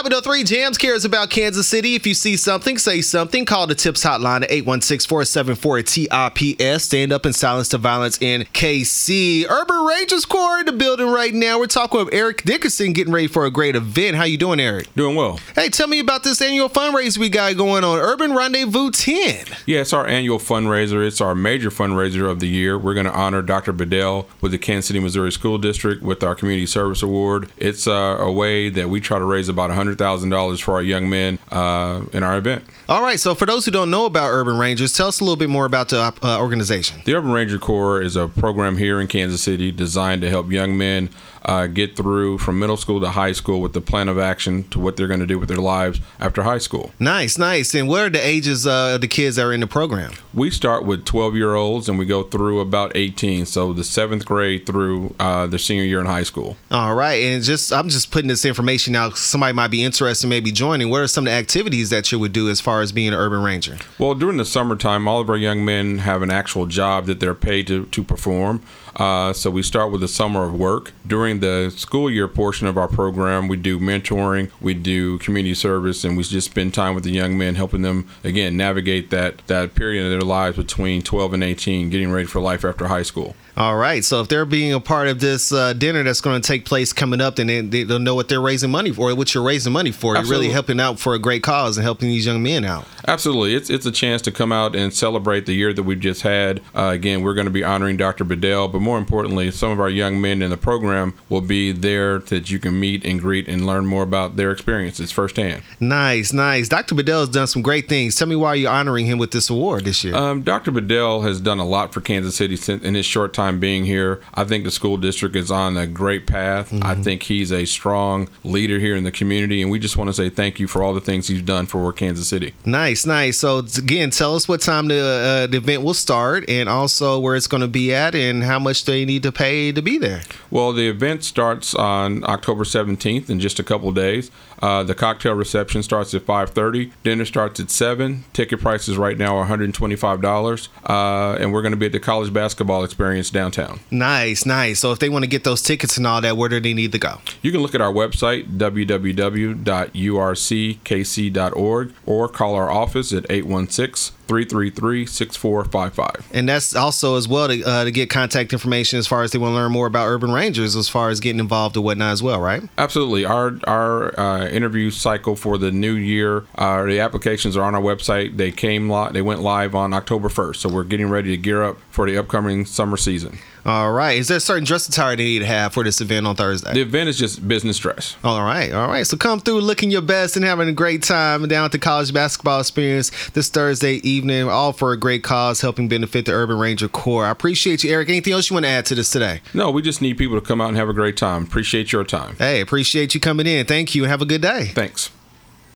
703 Jams cares about Kansas City. If you see something, say something. Call the TIPS hotline at 816-474-TIPS. Stand up and silence the violence in KC. Urban Rangers Corps in the building right now. We're talking with Eric Dickerson, getting ready for a great event. How you doing, Eric? Doing well. Hey, tell me about this annual fundraiser we got going on, Urban Rendezvous 10. Yeah, it's our annual fundraiser. It's our major fundraiser of the year. We're going to honor Dr. Bedell with the Kansas City, Missouri School District with our Community Service Award. It's a way that we try to raise about $100,000 for our young men in our event. All right, so for those who don't know about Urban Rangers, tell us a little bit more about the organization. The Urban Ranger Corps is a program here in Kansas City designed to help young men get through from middle school to high school with the plan of action to what they're going to do with their lives after high school. Nice. And what are the ages of the kids that are in the program? We start with 12-year-olds and we go through about 18, so the 7th grade through their senior year in high school. All right, and I'm just putting this information out. Somebody might be interested in maybe joining. What are some of the activities that you would do as far as being an Urban Ranger? Well, during the summertime, all of our young men have an actual job that they're paid to perform. So we start with the summer of work. During the school year portion of our program, we do mentoring, we do community service, and we just spend time with the young men, helping them, again, navigate that period of their lives between 12 and 18, getting ready for life after high school. All right. So if they're being a part of this dinner that's going to take place coming up, then they'll know what they're raising money for, what you're raising money for. Absolutely. You're really helping out for a great cause and helping these young men out. Absolutely. It's a chance to come out and celebrate the year that we've just had. Again, we're going to be honoring Dr. Bedell, but more importantly, some of our young men in the program will be there that you can meet and greet and learn more about their experiences firsthand. Nice. Dr. Bedell has done some great things. Tell me why you're honoring him with this award this year. Dr. Bedell has done a lot for Kansas City in his short time being here. I think the school district is on a great path. Mm-hmm. I think he's a strong leader here in the community, and we just want to say thank you for all the things he's done for Kansas City. Nice. So again, tell us what time the event will start and also where it's going to be at and how much they need to pay to be there. Well, the event starts on October 17th in just a couple of days. The cocktail reception starts at 5:30. Dinner starts at 7. Ticket prices right now are $125. And we're going to be at the College Basketball Experience downtown. Nice. So if they want to get those tickets and all that, where do they need to go? You can look at our website, www.urckc.org, or call our office at 816-333-6455. And that's also as well to get contact information as far as they want to learn more about Urban Rangers as far as getting involved or whatnot as well, right? Absolutely. Our interview cycle for the new year, the applications are on our website. They went live on October 1st, so we're getting ready to gear up for the upcoming summer season. All right. Is there a certain dress attire they need to have for this event on Thursday? The event is just business dress. All right. So come through looking your best and having a great time down at the College Basketball Experience this Thursday evening, all for a great cause, helping benefit the Urban Ranger Corps. I appreciate you, Eric. Anything else you want to add to this today? No, we just need people to come out and have a great time. Appreciate your time. Hey, appreciate you coming in. Thank you and have a good day. Thanks.